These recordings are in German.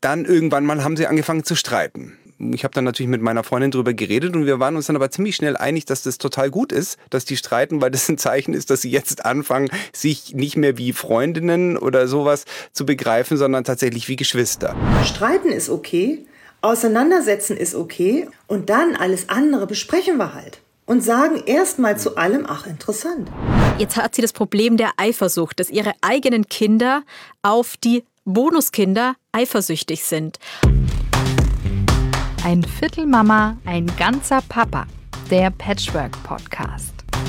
dann irgendwann mal haben sie angefangen zu streiten. Ich habe dann natürlich mit meiner Freundin drüber geredet und wir waren uns dann aber ziemlich schnell einig, dass das total gut ist, dass die streiten, weil das ein Zeichen ist, dass sie jetzt anfangen, sich nicht mehr wie Freundinnen oder sowas zu begreifen, sondern tatsächlich wie Geschwister. Streiten ist okay, auseinandersetzen ist okay und dann alles andere besprechen wir halt. Und sagen erstmal zu allem, ach, interessant. Jetzt hat sie das Problem der Eifersucht, dass ihre eigenen Kinder auf die Bonuskinder eifersüchtig sind. Ein Viertel Mama, ein ganzer Papa. Der Patchwork-Podcast.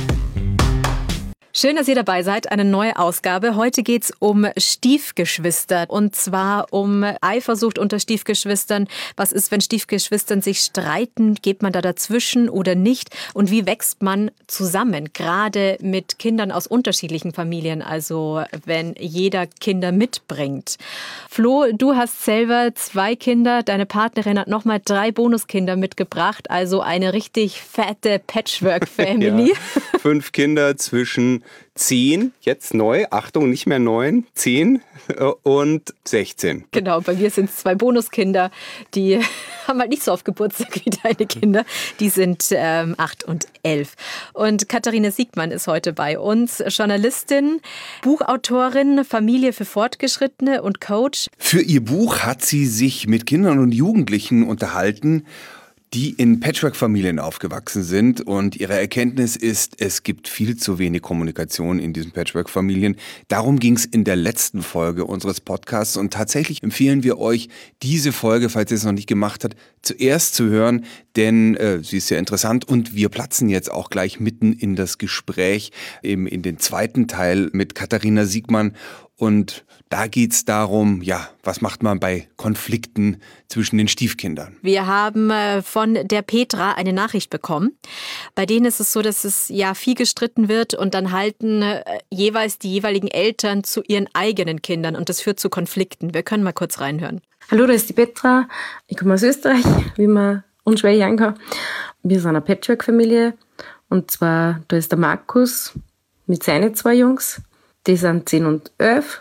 Schön, dass ihr dabei seid. Eine neue Ausgabe. Heute geht's um Stiefgeschwister. Und zwar um Eifersucht unter Stiefgeschwistern. Was ist, wenn Stiefgeschwistern sich streiten? Geht man da dazwischen oder nicht? Und wie wächst man zusammen? Gerade mit Kindern aus unterschiedlichen Familien. Also wenn jeder Kinder mitbringt. Flo, du hast selber 2 Kinder. Deine Partnerin hat nochmal 3 Bonuskinder mitgebracht. Also eine richtig fette Patchwork-Family. Ja, 5 Kinder zwischen 10, jetzt neu, Achtung, nicht mehr 9, 10 und 16. Genau, bei mir sind es 2 Bonuskinder, die haben halt nicht so oft Geburtstag wie deine Kinder. Die sind 8 und 11. Und Katharina Siegmann ist heute bei uns, Journalistin, Buchautorin, Familie für Fortgeschrittene und Coach. Für ihr Buch hat sie sich mit Kindern und Jugendlichen unterhalten, die in Patchwork-Familien aufgewachsen sind, und ihre Erkenntnis ist, es gibt viel zu wenig Kommunikation in diesen Patchwork-Familien. Darum ging es in der letzten Folge unseres Podcasts, und tatsächlich empfehlen wir euch, diese Folge, falls ihr es noch nicht gemacht habt, zuerst zu hören, denn sie ist sehr interessant, und wir platzen jetzt auch gleich mitten in das Gespräch, eben in den zweiten Teil mit Katharina Siegmann. Und da geht's darum, ja, was macht man bei Konflikten zwischen den Stiefkindern? Wir haben von der Petra eine Nachricht bekommen. Bei denen ist es so, dass es ja viel gestritten wird und dann halten jeweils die jeweiligen Eltern zu ihren eigenen Kindern und das führt zu Konflikten. Wir können mal kurz reinhören. Hallo, da ist die Petra. Ich komme aus Österreich, wie man unschwer hören kann. Wir sind eine Patchwork-Familie, und zwar da ist der Markus mit seinen 2 Jungs. Die sind 10 und 11.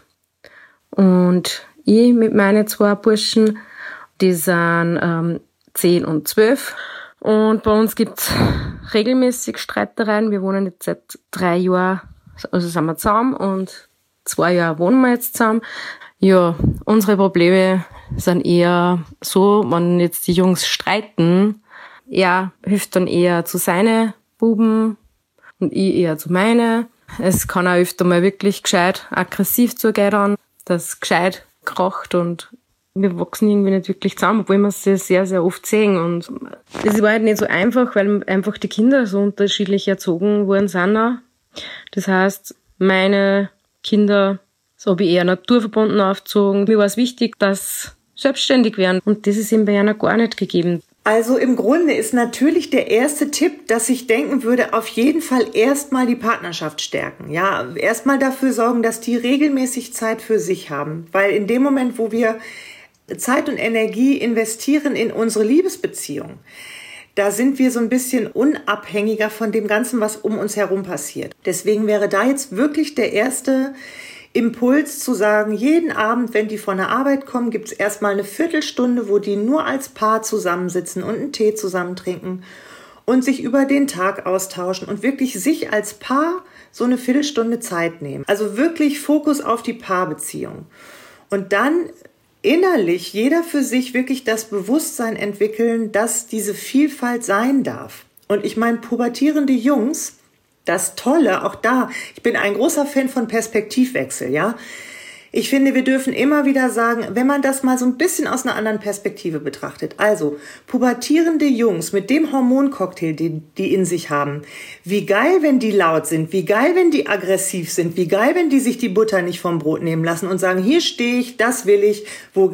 Und ich mit meinen 2 Burschen, die sind 10 und 12. Und bei uns gibt's regelmäßig Streitereien. Wir wohnen jetzt seit 3 Jahren, also sind wir zusammen, und 2 Jahre wohnen wir jetzt zusammen. Ja, unsere Probleme sind eher so, wenn jetzt die Jungs streiten, er hilft dann eher zu seinen Buben und ich eher zu meinen. Es kann auch öfter mal wirklich gescheit aggressiv zugehen dann, dass gescheit kracht, und wir wachsen irgendwie nicht wirklich zusammen, obwohl wir es sehr, sehr oft sehen. Und es war halt nicht so einfach, weil einfach die Kinder so unterschiedlich erzogen worden sind auch. Das heißt, meine Kinder, so habe ich eher naturverbunden aufgezogen. Mir war es wichtig, dass sie selbstständig werden, und das ist eben bei einer gar nicht gegeben. Also im Grunde ist natürlich der erste Tipp, dass ich denken würde, auf jeden Fall erstmal die Partnerschaft stärken. Ja, erstmal dafür sorgen, dass die regelmäßig Zeit für sich haben. Weil in dem Moment, wo wir Zeit und Energie investieren in unsere Liebesbeziehung, da sind wir so ein bisschen unabhängiger von dem Ganzen, was um uns herum passiert. Deswegen wäre da jetzt wirklich der erste Impuls zu sagen, jeden Abend, wenn die von der Arbeit kommen, gibt's erstmal eine Viertelstunde, wo die nur als Paar zusammensitzen und einen Tee zusammen trinken und sich über den Tag austauschen und wirklich sich als Paar so eine Viertelstunde Zeit nehmen. Also wirklich Fokus auf die Paarbeziehung. Und dann innerlich jeder für sich wirklich das Bewusstsein entwickeln, dass diese Vielfalt sein darf. Und ich meine, pubertierende Jungs, das Tolle, auch da, ich bin ein großer Fan von Perspektivwechsel, ja. Ich finde, wir dürfen immer wieder sagen, wenn man das mal so ein bisschen aus einer anderen Perspektive betrachtet. Also, pubertierende Jungs mit dem Hormoncocktail, die in sich haben. Wie geil, wenn die laut sind. Wie geil, wenn die aggressiv sind. Wie geil, wenn die sich die Butter nicht vom Brot nehmen lassen und sagen, hier stehe ich, das will ich.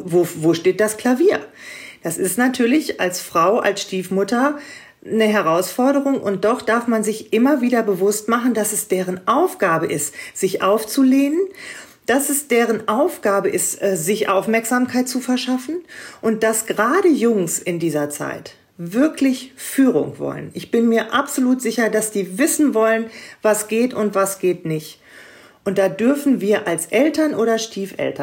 Wo steht das Klavier? Das ist natürlich als Frau, als Stiefmutter eine Herausforderung, und doch darf man sich immer wieder bewusst machen, dass es deren Aufgabe ist, sich aufzulehnen, dass es deren Aufgabe ist, sich Aufmerksamkeit zu verschaffen, und dass gerade Jungs in dieser Zeit wirklich Führung wollen. Ich bin mir absolut sicher, dass die wissen wollen, was geht und was geht nicht. Und da dürfen wir als Eltern oder Stiefeltern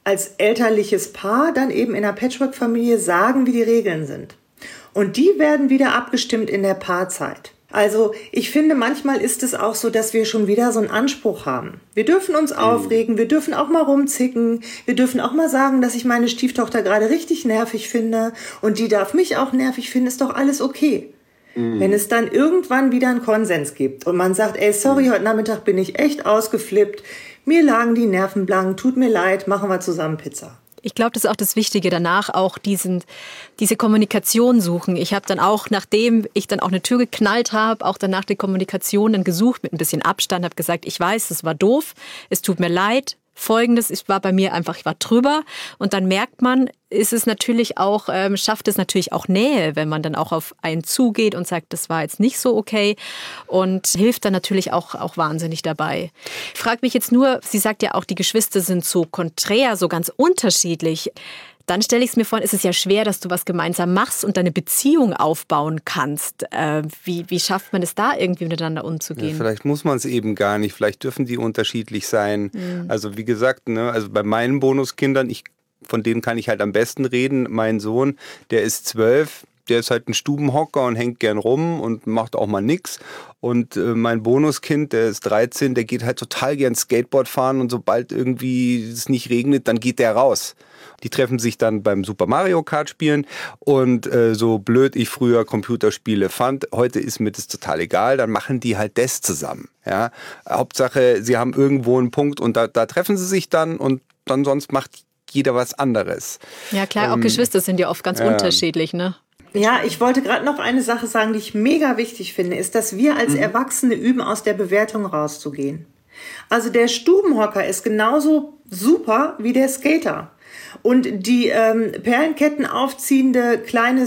als elterliches Paar dann eben in einer Patchwork-Familie sagen, wie die Regeln sind. Und die werden wieder abgestimmt in der Paarzeit. Also ich finde, manchmal ist es auch so, dass wir schon wieder so einen Anspruch haben. Wir dürfen uns aufregen, wir dürfen auch mal rumzicken, wir dürfen auch mal sagen, dass ich meine Stieftochter gerade richtig nervig finde und die darf mich auch nervig finden, ist doch alles okay. Wenn es dann irgendwann wieder einen Konsens gibt und man sagt, ey, sorry, heute Nachmittag bin ich echt ausgeflippt, mir lagen die Nerven blank, tut mir leid, machen wir zusammen Pizza. Ich glaube, das ist auch das Wichtige, danach auch diese Kommunikation suchen. Ich habe dann auch, nachdem ich dann auch eine Tür geknallt habe, auch danach die Kommunikation dann gesucht mit ein bisschen Abstand, habe gesagt, ich weiß, das war doof, es tut mir leid. Folgendes, ich war drüber und dann merkt man, ist es natürlich auch, schafft es natürlich auch Nähe, wenn man dann auch auf einen zugeht und sagt, das war jetzt nicht so okay und hilft dann natürlich auch wahnsinnig dabei. Ich frage mich jetzt nur, sie sagt ja auch, die Geschwister sind so konträr, so ganz unterschiedlich. Dann stelle ich es mir vor, ist es ja schwer, dass du was gemeinsam machst und deine Beziehung aufbauen kannst. Wie schafft man es da irgendwie miteinander umzugehen? Ja, vielleicht muss man es eben gar nicht, vielleicht dürfen die unterschiedlich sein. Also wie gesagt, also bei meinen Bonuskindern, von denen kann ich halt am besten reden. Mein Sohn, der ist 12, der ist halt ein Stubenhocker und hängt gern rum und macht auch mal nix. Und mein Bonuskind, der ist 13, der geht halt total gern Skateboard fahren und sobald irgendwie es nicht regnet, dann geht der raus. Die treffen sich dann beim Super Mario Kart spielen und so blöd ich früher Computerspiele fand, heute ist mir das total egal, dann machen die halt das zusammen. Ja? Hauptsache, sie haben irgendwo einen Punkt und da treffen sie sich dann und dann sonst macht jeder was anderes. Ja klar, auch Geschwister sind ja oft ganz unterschiedlich, ne? Ja, ich wollte gerade noch eine Sache sagen, die ich mega wichtig finde, ist, dass wir als Erwachsene üben, aus der Bewertung rauszugehen. Also der Stubenhocker ist genauso super wie der Skater. Und die Perlenketten aufziehende, kleine,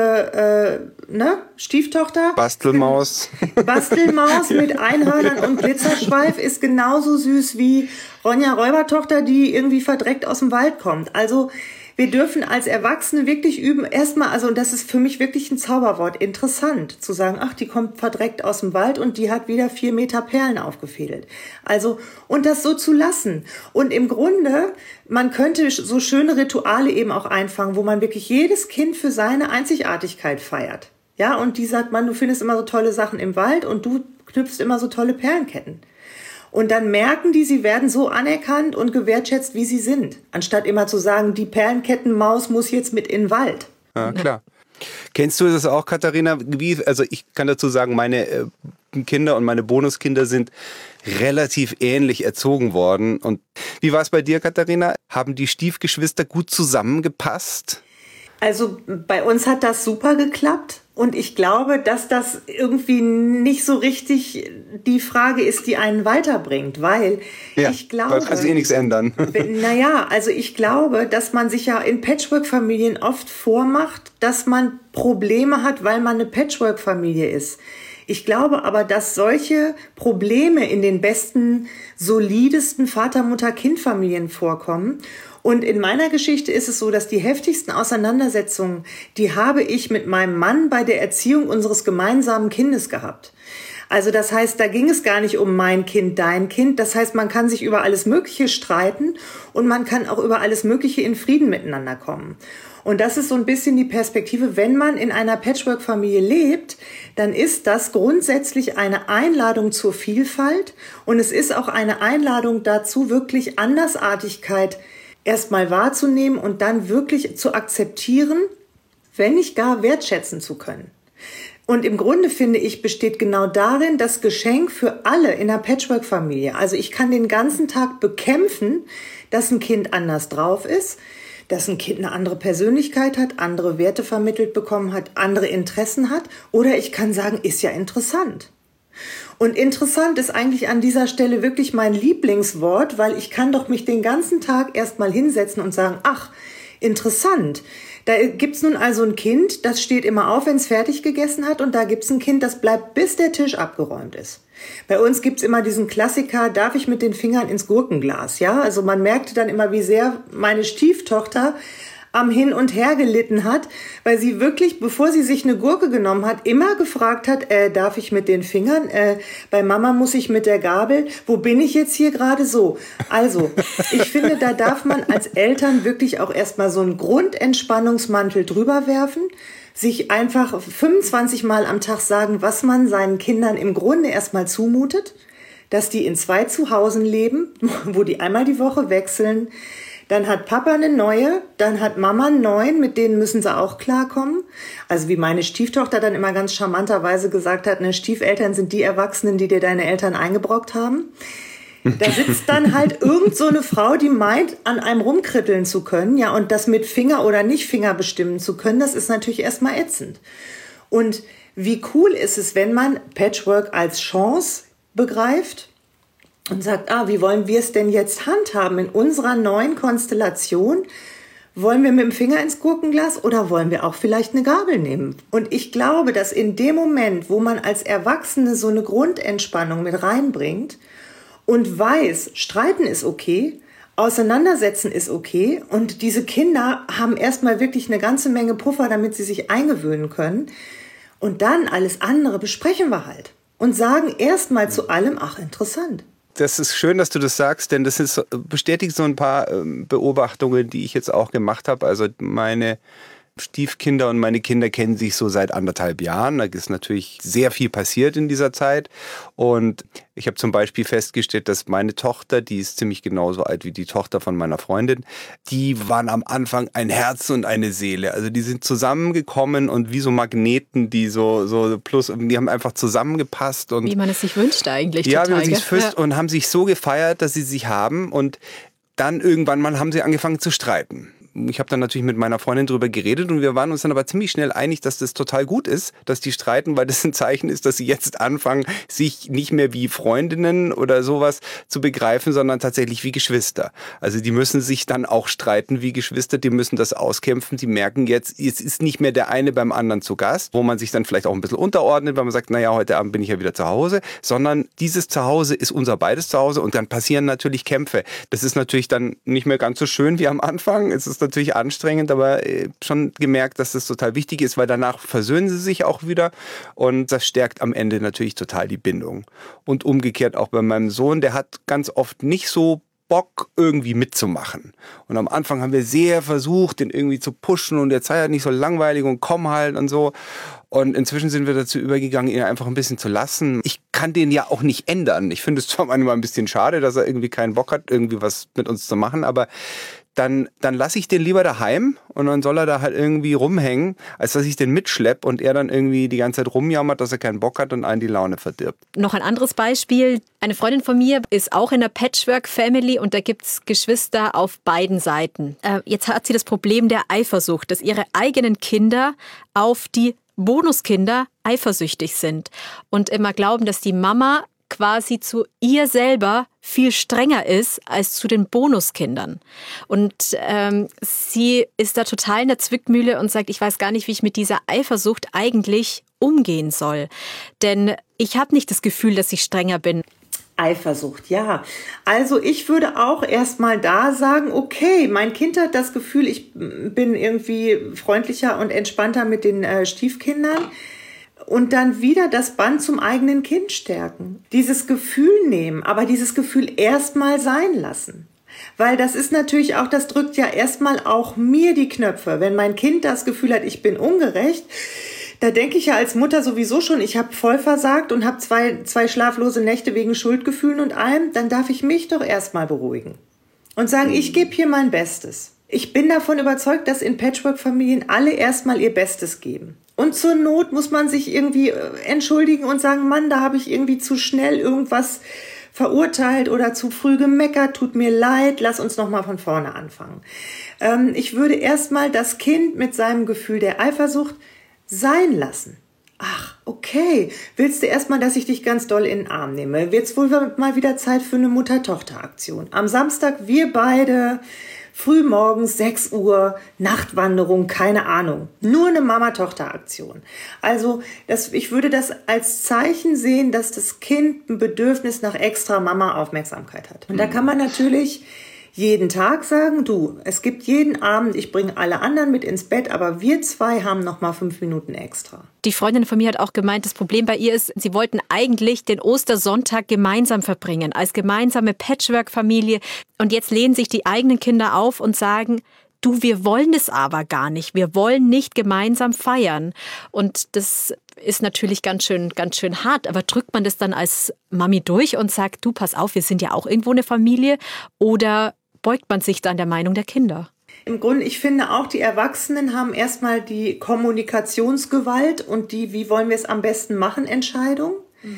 süße Stieftochter. Bastelmaus. Bastelmaus mit Einhörnern und Glitzerschweif ist genauso süß wie Ronja Räubertochter, die irgendwie verdreckt aus dem Wald kommt. Also wir dürfen als Erwachsene wirklich üben, erstmal, und das ist für mich wirklich ein Zauberwort, interessant, zu sagen, ach, die kommt verdreckt aus dem Wald und die hat wieder 4 Meter Perlen aufgefädelt. Also, und das so zu lassen. Und im Grunde, man könnte so schöne Rituale eben auch einfangen, wo man wirklich jedes Kind für seine Einzigartigkeit feiert. Ja, und die sagt man, du findest immer so tolle Sachen im Wald und du knüpfst immer so tolle Perlenketten. Und dann merken die, sie werden so anerkannt und gewertschätzt, wie sie sind. Anstatt immer zu sagen, die Perlenkettenmaus muss jetzt mit in den Wald. Ja, klar. Kennst du das auch, Katharina? Also ich kann dazu sagen, meine Kinder und meine Bonuskinder sind relativ ähnlich erzogen worden. Und wie war es bei dir, Katharina? Haben die Stiefgeschwister gut zusammengepasst? Also bei uns hat das super geklappt. Und ich glaube, dass das irgendwie nicht so richtig die Frage ist, die einen weiterbringt, weil ich glaube... Da kann sich nichts ändern. Ich glaube, dass man sich ja in Patchwork-Familien oft vormacht, dass man Probleme hat, weil man eine Patchwork-Familie ist. Ich glaube aber, dass solche Probleme in den besten, solidesten Vater-Mutter-Kind-Familien vorkommen. Und in meiner Geschichte ist es so, dass die heftigsten Auseinandersetzungen, die habe ich mit meinem Mann bei der Erziehung unseres gemeinsamen Kindes gehabt. Also das heißt, da ging es gar nicht um mein Kind, dein Kind. Das heißt, man kann sich über alles Mögliche streiten und man kann auch über alles Mögliche in Frieden miteinander kommen. Und das ist so ein bisschen die Perspektive, wenn man in einer Patchwork-Familie lebt, dann ist das grundsätzlich eine Einladung zur Vielfalt und es ist auch eine Einladung dazu, wirklich Andersartigkeit erstmal wahrzunehmen und dann wirklich zu akzeptieren, wenn nicht gar wertschätzen zu können. Und im Grunde, finde ich, besteht genau darin das Geschenk für alle in einer Patchwork-Familie. Also ich kann den ganzen Tag bekämpfen, dass ein Kind anders drauf ist, dass ein Kind eine andere Persönlichkeit hat, andere Werte vermittelt bekommen hat, andere Interessen hat. Oder ich kann sagen, ist ja interessant. Und interessant ist eigentlich an dieser Stelle wirklich mein Lieblingswort, weil ich kann doch mich den ganzen Tag erstmal hinsetzen und sagen, ach, interessant. Da gibt's nun also ein Kind, das steht immer auf, wenn es fertig gegessen hat, und da gibt's ein Kind, das bleibt, bis der Tisch abgeräumt ist. Bei uns gibt's immer diesen Klassiker, darf ich mit den Fingern ins Gurkenglas? Ja, also man merkte dann immer, wie sehr meine Stieftochter am Hin und Her gelitten hat, weil sie wirklich, bevor sie sich eine Gurke genommen hat, immer gefragt hat, darf ich mit den Fingern, bei Mama muss ich mit der Gabel, wo bin ich jetzt hier gerade so? Also, ich finde, da darf man als Eltern wirklich auch erstmal so einen Grundentspannungsmantel drüber werfen, sich einfach 25 Mal am Tag sagen, was man seinen Kindern im Grunde erstmal zumutet, dass die in 2 Zuhausen leben, wo die einmal die Woche wechseln. Dann hat Papa eine neue, dann hat Mama einen neuen, mit denen müssen sie auch klarkommen. Also wie meine Stieftochter dann immer ganz charmanterweise gesagt hat, ne, Stiefeltern sind die Erwachsenen, die dir deine Eltern eingebrockt haben. Da sitzt dann halt irgend so eine Frau, die meint, an einem rumkritteln zu können, ja, und das mit Finger oder nicht Finger bestimmen zu können, das ist natürlich erstmal ätzend. Und wie cool ist es, wenn man Patchwork als Chance begreift und sagt, wie wollen wir es denn jetzt handhaben in unserer neuen Konstellation? Wollen wir mit dem Finger ins Gurkenglas oder wollen wir auch vielleicht eine Gabel nehmen? Und ich glaube, dass in dem Moment, wo man als Erwachsene so eine Grundentspannung mit reinbringt und weiß, streiten ist okay, auseinandersetzen ist okay und diese Kinder haben erstmal wirklich eine ganze Menge Puffer, damit sie sich eingewöhnen können und dann alles andere besprechen wir halt und sagen erstmal zu allem, interessant. Das ist schön, dass du das sagst, denn das bestätigt so ein paar Beobachtungen, die ich jetzt auch gemacht habe. Also meine Stiefkinder und meine Kinder kennen sich so seit 1,5 Jahren. Da ist natürlich sehr viel passiert in dieser Zeit. Und ich habe zum Beispiel festgestellt, dass meine Tochter, die ist ziemlich genauso alt wie die Tochter von meiner Freundin, die waren am Anfang ein Herz und eine Seele. Also die sind zusammengekommen und wie so Magneten, die die haben einfach zusammengepasst. Und wie man es sich wünscht eigentlich. Ja, total, wie man sich wünscht und haben sich so gefeiert, dass sie sich haben. Und dann irgendwann mal haben sie angefangen zu streiten. Ich habe dann natürlich mit meiner Freundin drüber geredet und wir waren uns dann aber ziemlich schnell einig, dass das total gut ist, dass die streiten, weil das ein Zeichen ist, dass sie jetzt anfangen, sich nicht mehr wie Freundinnen oder sowas zu begreifen, sondern tatsächlich wie Geschwister. Also die müssen sich dann auch streiten wie Geschwister, die müssen das auskämpfen, die merken jetzt ist nicht mehr der eine beim anderen zu Gast, wo man sich dann vielleicht auch ein bisschen unterordnet, weil man sagt, naja, heute Abend bin ich ja wieder zu Hause, sondern dieses Zuhause ist unser beides Zuhause und dann passieren natürlich Kämpfe. Das ist natürlich dann nicht mehr ganz so schön wie am Anfang, es ist natürlich anstrengend, aber schon gemerkt, dass das total wichtig ist, weil danach versöhnen sie sich auch wieder und das stärkt am Ende natürlich total die Bindung. Und umgekehrt auch bei meinem Sohn, der hat ganz oft nicht so Bock, irgendwie mitzumachen. Und am Anfang haben wir sehr versucht, den irgendwie zu pushen und jetzt sei halt nicht so langweilig und komm halt und so. Und inzwischen sind wir dazu übergegangen, ihn einfach ein bisschen zu lassen. Ich kann den ja auch nicht ändern. Ich finde es zwar manchmal ein bisschen schade, dass er irgendwie keinen Bock hat, irgendwie was mit uns zu machen, aber dann lasse ich den lieber daheim und dann soll er da halt irgendwie rumhängen, als dass ich den mitschleppe und er dann irgendwie die ganze Zeit rumjammert, dass er keinen Bock hat und einen die Laune verdirbt. Noch ein anderes Beispiel. Eine Freundin von mir ist auch in der Patchwork-Family und da gibt es Geschwister auf beiden Seiten. Jetzt hat sie das Problem der Eifersucht, dass ihre eigenen Kinder auf die Bonuskinder eifersüchtig sind und immer glauben, dass die Mama quasi zu ihr selber viel strenger ist als zu den Bonuskindern. Und sie ist da total in der Zwickmühle und sagt, ich weiß gar nicht, wie ich mit dieser Eifersucht eigentlich umgehen soll. Denn ich habe nicht das Gefühl, dass ich strenger bin. Eifersucht, ja. Also ich würde auch erstmal da sagen, okay, mein Kind hat das Gefühl, ich bin irgendwie freundlicher und entspannter mit den Stiefkindern. Und dann wieder das Band zum eigenen Kind stärken. Dieses Gefühl nehmen, aber dieses Gefühl erstmal sein lassen. Weil das ist natürlich auch, das drückt ja erstmal auch mir die Knöpfe. Wenn mein Kind das Gefühl hat, ich bin ungerecht, da denke ich ja als Mutter sowieso schon, ich habe voll versagt und habe zwei schlaflose Nächte wegen Schuldgefühlen und allem, dann darf ich mich doch erstmal beruhigen. Und sagen, ich gebe hier mein Bestes. Ich bin davon überzeugt, dass in Patchwork-Familien alle erstmal ihr Bestes geben. Und zur Not muss man sich irgendwie entschuldigen und sagen, Mann, da habe ich irgendwie zu schnell irgendwas verurteilt oder zu früh gemeckert, tut mir leid, lass uns nochmal von vorne anfangen. Ich würde erstmal das Kind mit seinem Gefühl der Eifersucht sein lassen. Ach, okay, willst du erstmal, dass ich dich ganz doll in den Arm nehme? Wird's wohl mal wieder Zeit für eine Mutter-Tochter-Aktion. Am Samstag wir beide, frühmorgens 6 Uhr, Nachtwanderung, keine Ahnung. Nur eine Mama-Tochter-Aktion. Also ich würde das als Zeichen sehen, dass das Kind ein Bedürfnis nach extra Mama-Aufmerksamkeit hat. Und da kann man natürlich jeden Tag sagen, du, es gibt jeden Abend, ich bringe alle anderen mit ins Bett, aber wir zwei haben noch mal 5 Minuten extra. Die Freundin von mir hat auch gemeint, das Problem bei ihr ist, sie wollten eigentlich den Ostersonntag gemeinsam verbringen, als gemeinsame Patchwork-Familie. Und jetzt lehnen sich die eigenen Kinder auf und sagen, du, wir wollen es aber gar nicht. Wir wollen nicht gemeinsam feiern. Und das ist natürlich ganz schön hart. Aber drückt man das dann als Mami durch und sagt, du, pass auf, wir sind ja auch irgendwo eine Familie? Oder beugt man sich dann der Meinung der Kinder? Im Grunde, ich finde auch, die Erwachsenen haben erstmal die Kommunikationsgewalt und die, wie wollen wir es am besten machen, Entscheidung.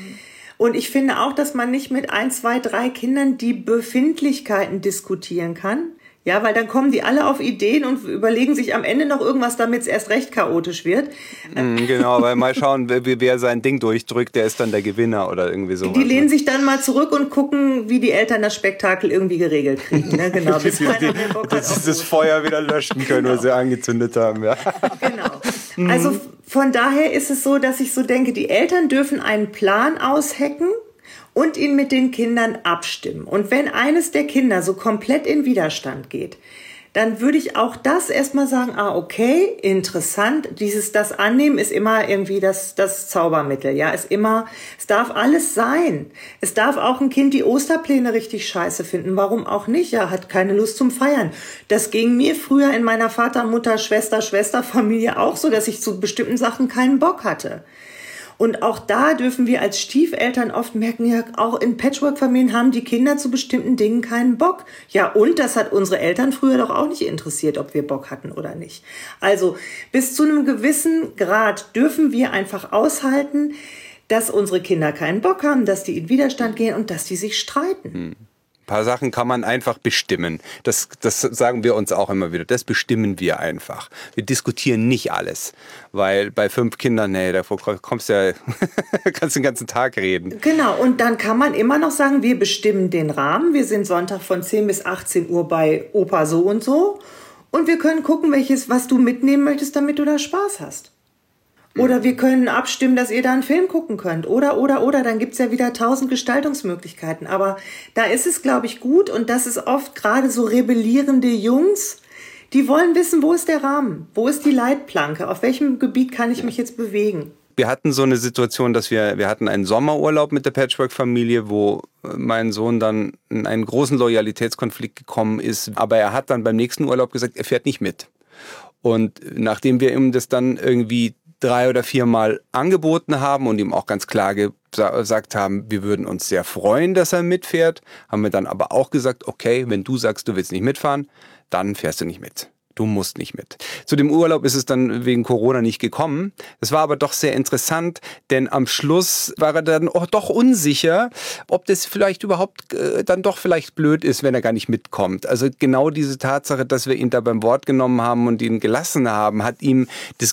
Und ich finde auch, dass man nicht mit 1, 2, 3 Kindern die Befindlichkeiten diskutieren kann. Ja, weil dann kommen die alle auf Ideen und überlegen sich am Ende noch irgendwas, damit es erst recht chaotisch wird. Genau, weil mal schauen, wer sein Ding durchdrückt, der ist dann der Gewinner oder irgendwie sowas. Die lehnen sich dann mal zurück und gucken, wie die Eltern das Spektakel irgendwie geregelt kriegen. Ne? Genau, bis dass sie das Feuer wieder löschen können, was sie angezündet haben. Ja. Genau. Also von daher ist es so, dass ich so denke, die Eltern dürfen einen Plan aushacken und ihn mit den Kindern abstimmen. Und wenn eines der Kinder so komplett in Widerstand geht, dann würde ich auch das erstmal sagen, okay, interessant, das Annehmen ist immer irgendwie das Zaubermittel, ja, es darf alles sein. Es darf auch ein Kind die Osterpläne richtig scheiße finden, warum auch nicht, ja, hat keine Lust zum Feiern. Das ging mir früher in meiner Vater, Mutter, Schwester-Familie auch so, dass ich zu bestimmten Sachen keinen Bock hatte. Und auch da dürfen wir als Stiefeltern oft merken, ja, auch in Patchwork-Familien haben die Kinder zu bestimmten Dingen keinen Bock. Ja, und das hat unsere Eltern früher doch auch nicht interessiert, ob wir Bock hatten oder nicht. Also bis zu einem gewissen Grad dürfen wir einfach aushalten, dass unsere Kinder keinen Bock haben, dass die in Widerstand gehen und dass die sich streiten. Ein paar Sachen kann man einfach bestimmen. Das sagen wir uns auch immer wieder. Das bestimmen wir einfach. Wir diskutieren nicht alles. Weil bei 5 Kindern, davor kannst du den ganzen Tag reden. Genau, und dann kann man immer noch sagen, wir bestimmen den Rahmen. Wir sind Sonntag von 10 bis 18 Uhr bei Opa so und so. Und wir können gucken, was du mitnehmen möchtest, damit du da Spaß hast. Oder wir können abstimmen, dass ihr da einen Film gucken könnt. Oder. Dann gibt's ja wieder 1000 Gestaltungsmöglichkeiten. Aber da ist es, glaube ich, gut. Und das ist oft gerade so rebellierende Jungs, die wollen wissen, wo ist der Rahmen? Wo ist die Leitplanke? Auf welchem Gebiet kann ich mich jetzt bewegen? Wir hatten so eine Situation, dass wir hatten einen Sommerurlaub mit der Patchwork-Familie, wo mein Sohn dann in einen großen Loyalitätskonflikt gekommen ist. Aber er hat dann beim nächsten Urlaub gesagt, er fährt nicht mit. Und nachdem wir ihm das dann irgendwie 3 oder 4 Mal angeboten haben und ihm auch ganz klar gesagt haben, wir würden uns sehr freuen, dass er mitfährt, haben wir dann aber auch gesagt, okay, wenn du sagst, du willst nicht mitfahren, dann fährst du nicht mit. Du musst nicht mit. Zu dem Urlaub ist es dann wegen Corona nicht gekommen. Das war aber doch sehr interessant, denn am Schluss war er dann doch unsicher, ob das vielleicht überhaupt dann doch vielleicht blöd ist, wenn er gar nicht mitkommt. Also genau diese Tatsache, dass wir ihn da beim Wort genommen haben und ihn gelassen haben, hat ihm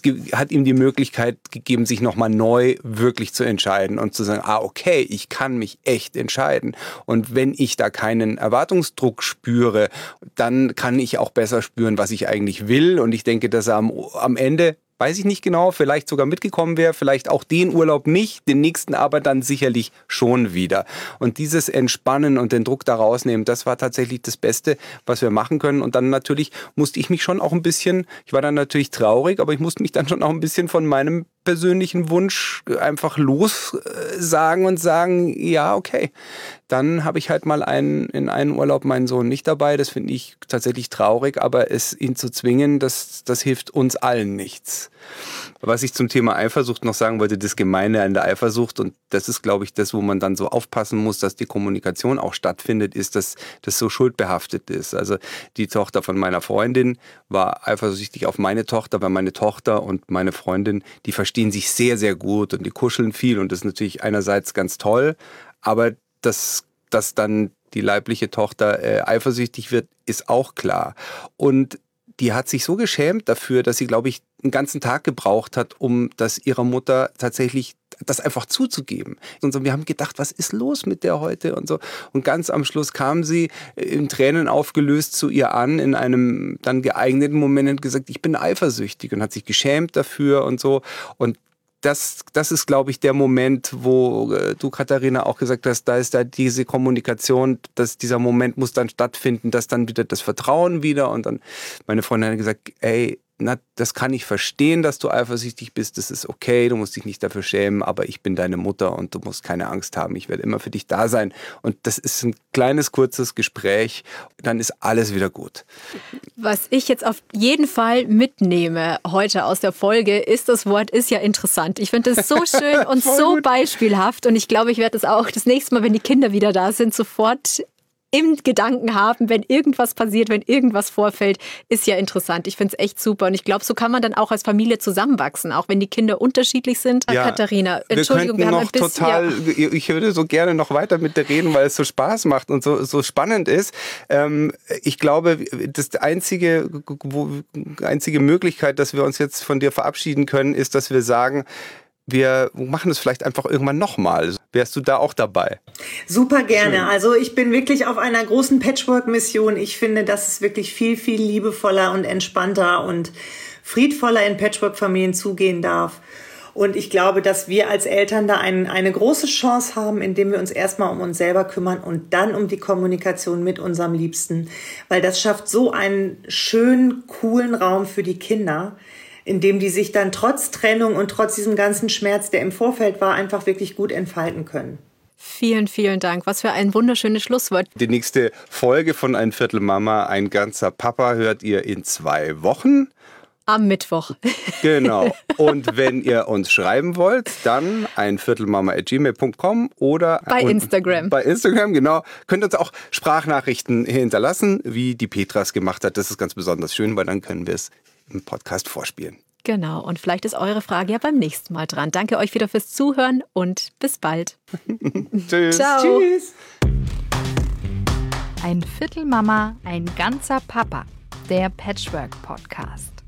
die Möglichkeit gegeben, sich nochmal neu wirklich zu entscheiden und zu sagen, okay, ich kann mich echt entscheiden. Und wenn ich da keinen Erwartungsdruck spüre, dann kann ich auch besser spüren, was ich eigentlich will. Und ich denke, dass er am Ende, weiß ich nicht genau, vielleicht sogar mitgekommen wäre, vielleicht auch den Urlaub nicht, den nächsten aber dann sicherlich schon wieder. Und dieses Entspannen und den Druck da rausnehmen, das war tatsächlich das Beste, was wir machen können. Und dann natürlich musste ich mich schon auch ein bisschen, ich war dann natürlich traurig, aber ich musste mich dann schon auch ein bisschen von meinem persönlichen Wunsch einfach lossagen und sagen, ja, okay, dann habe ich halt mal in einen Urlaub meinen Sohn nicht dabei. Das finde ich tatsächlich traurig, aber ihn zu zwingen, das hilft uns allen nichts. Was ich zum Thema Eifersucht noch sagen wollte, das Gemeine an der Eifersucht, und das ist, glaube ich, das, wo man dann so aufpassen muss, dass die Kommunikation auch stattfindet, ist, dass das so schuldbehaftet ist. Also die Tochter von meiner Freundin war eifersüchtig auf meine Tochter, weil meine Tochter und meine Freundin, die verstehen sich sehr, sehr gut und die kuscheln viel und das ist natürlich einerseits ganz toll, aber dass dann die leibliche Tochter eifersüchtig wird, ist auch klar. Und die hat sich so geschämt dafür, dass sie, glaube ich, einen ganzen Tag gebraucht hat, um das ihrer Mutter tatsächlich das einfach zuzugeben. Und so, wir haben gedacht, was ist los mit der heute und so. Und ganz am Schluss kam sie in Tränen aufgelöst zu ihr an, in einem dann geeigneten Moment und gesagt, ich bin eifersüchtig und hat sich geschämt dafür und so. Und das ist, glaube ich, der Moment, wo du, Katharina, auch gesagt hast, da ist da diese Kommunikation, dass dieser Moment muss dann stattfinden, dass dann wieder das Vertrauen wieder und dann meine Freundin hat gesagt, ey, das kann ich verstehen, dass du eifersüchtig bist, das ist okay, du musst dich nicht dafür schämen, aber ich bin deine Mutter und du musst keine Angst haben, ich werde immer für dich da sein. Und das ist ein kleines, kurzes Gespräch, dann ist alles wieder gut. Was ich jetzt auf jeden Fall mitnehme heute aus der Folge, ist das Wort ist ja interessant. Ich finde das so schön und so gut. Beispielhaft und ich glaube, ich werde das auch das nächste Mal, wenn die Kinder wieder da sind, sofort im Gedanken haben, wenn irgendwas passiert, wenn irgendwas vorfällt, ist ja interessant. Ich finde es echt super und ich glaube, so kann man dann auch als Familie zusammenwachsen, auch wenn die Kinder unterschiedlich sind. Ja, Katharina, Entschuldigung, wir haben ein bisschen... Ich würde so gerne noch weiter mit dir reden, weil es so Spaß macht und so spannend ist. Ich glaube, das einzige Möglichkeit, dass wir uns jetzt von dir verabschieden können, ist, dass wir sagen, wir machen es vielleicht einfach irgendwann nochmal. Wärst du da auch dabei? Super gerne. Schön. Also ich bin wirklich auf einer großen Patchwork-Mission. Ich finde, dass es wirklich viel, viel liebevoller und entspannter und friedvoller in Patchwork-Familien zugehen darf. Und ich glaube, dass wir als Eltern da eine große Chance haben, indem wir uns erstmal um uns selber kümmern und dann um die Kommunikation mit unserem Liebsten. Weil das schafft so einen schönen, coolen Raum für die Kinder, in dem die sich dann trotz Trennung und trotz diesem ganzen Schmerz, der im Vorfeld war, einfach wirklich gut entfalten können. Vielen, vielen Dank. Was für ein wunderschönes Schlusswort. Die nächste Folge von Ein Viertel Mama, ein ganzer Papa hört ihr in 2 Wochen. Am Mittwoch. Genau. Und wenn ihr uns schreiben wollt, dann einviertelmama@gmail.com oder bei Instagram. Bei Instagram, genau. Könnt ihr uns auch Sprachnachrichten hinterlassen, wie die Petras gemacht hat. Das ist ganz besonders schön, weil dann können wir es im Podcast vorspielen. Genau, und vielleicht ist eure Frage ja beim nächsten Mal dran. Danke euch wieder fürs Zuhören und bis bald. Tschüss. Ciao. Tschüss. Ein Viertel Mama, ein ganzer Papa. Der Patchwork-Podcast.